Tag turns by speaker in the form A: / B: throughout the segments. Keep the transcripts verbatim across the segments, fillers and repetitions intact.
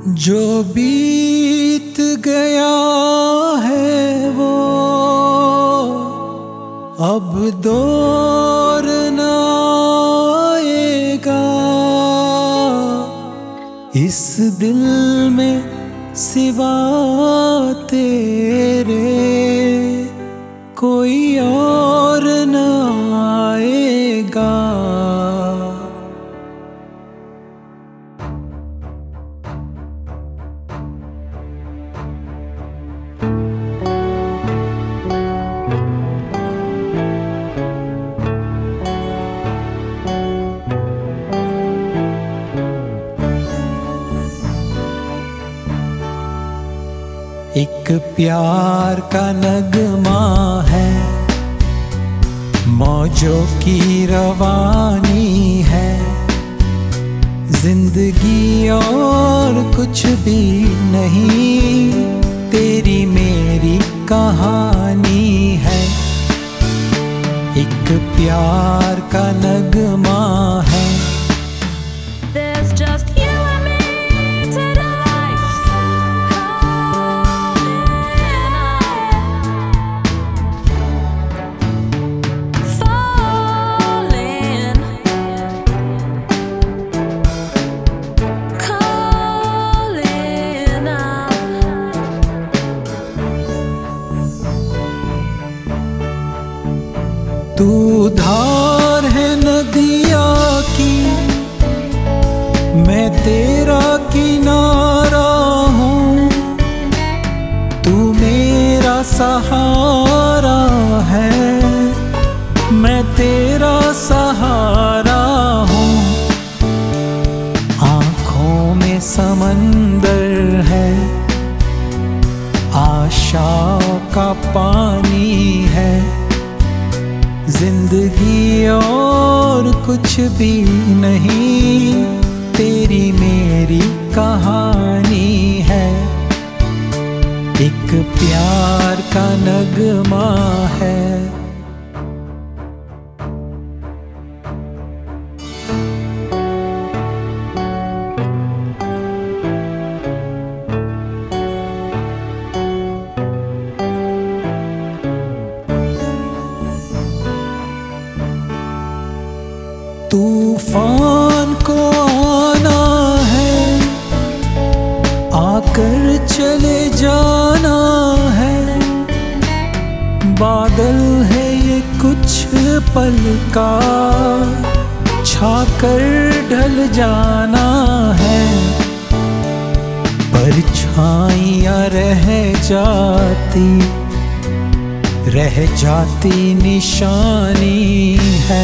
A: जो बीत गया है वो अब दौर न आएगा। इस दिल में सिवा तेरे कोई और न आएगा। एक प्यार का नगमा है, मौजों की रवानी है। जिंदगी और कुछ भी नहीं, तेरी मेरी कहानी है। एक प्यार का नगमा है।
B: There's just you and me tonight. Falling, calling out.
A: तू धार है नदिया की, मैं तेरा किनारा हूँ। तू मेरा सहारा है, मैं तेरा सहारा हूँ। आँखों में समंदर है, आशाओं का पानी है। जिंदगी और कुछ भी नहीं, तेरी मेरी कहानी है। एक प्यार का नगमा है। तूफान को आना है, आकर चले जाना है। बादल है ये कुछ पल का, छाकर ढल जाना है। परछाइयाँ रह जाती, रह जाती निशानी है।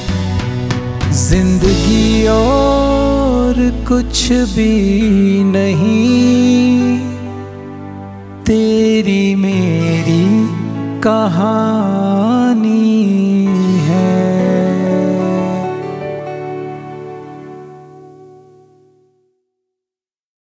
A: जिंदगी और कुछ भी नहीं, तेरी मेरी कहानी।